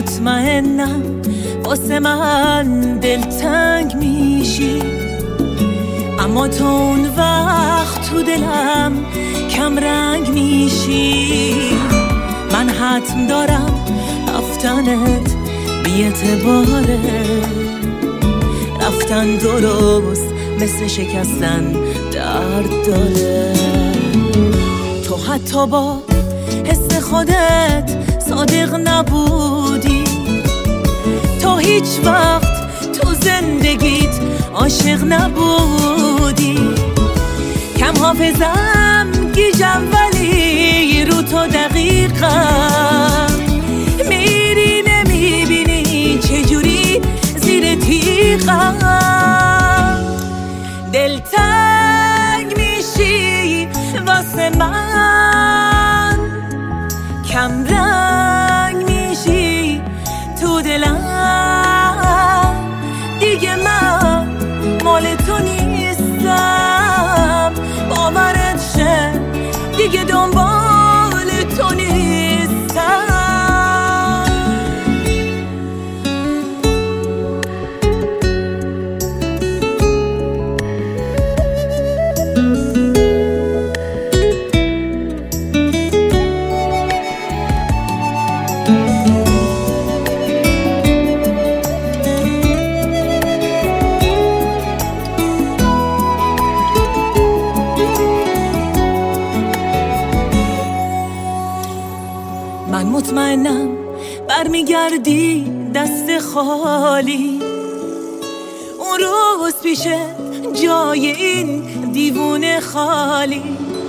مطمئنم واسه من دلتنگ میشی، اما تو اون وقت تو دلم کم رنگ میشی. من حتم دارم رفتنت بی اعتباره، رفتن درست مثل شکستن درد داره. تو حتی با حس خودت صادق نبودی، تو هیچ وقت تو زندگیت عاشق نبودی. کم حافظم گیجم ولی رو تو دقیقم میری نمیبینی چجوری زیر تیغم. دلتنگ میشی واسه من، کم رنگ میشی تو دلم. دیگه من مال تو نیستم، باورت شه دیگه دنبال تو نیستم. من مطمئنم برمیگردی دست خالی، اون روز پیشه جای این دیوونه خالی.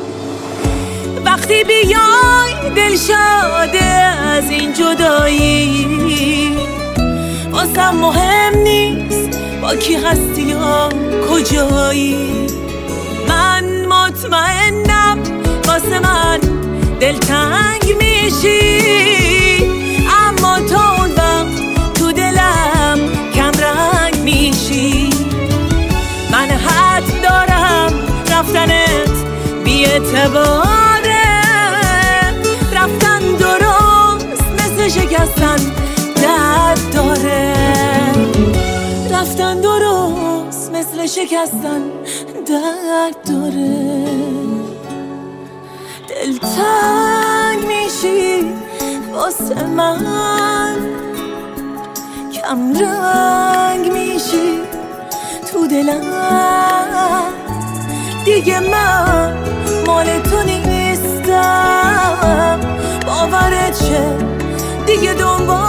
وقتی بیای دل شاده از این جدایی، واسم مهم نیست با کی هستی یا کجایی. من مطمئنم واسه من دلتنگ میشی، اما تو اون وقت تو دلم کم رنگ میشی. من حد دارم رفتنت بی اعتباره، رفتن درست مثل شکستن درد داره، رفتن درست مثل شکستن درد داره. دلتنگ میشی واسه من، کم رنگ میشی تو دلم. دیگه من مال تو نیستم، باورت شه دیگه دنبال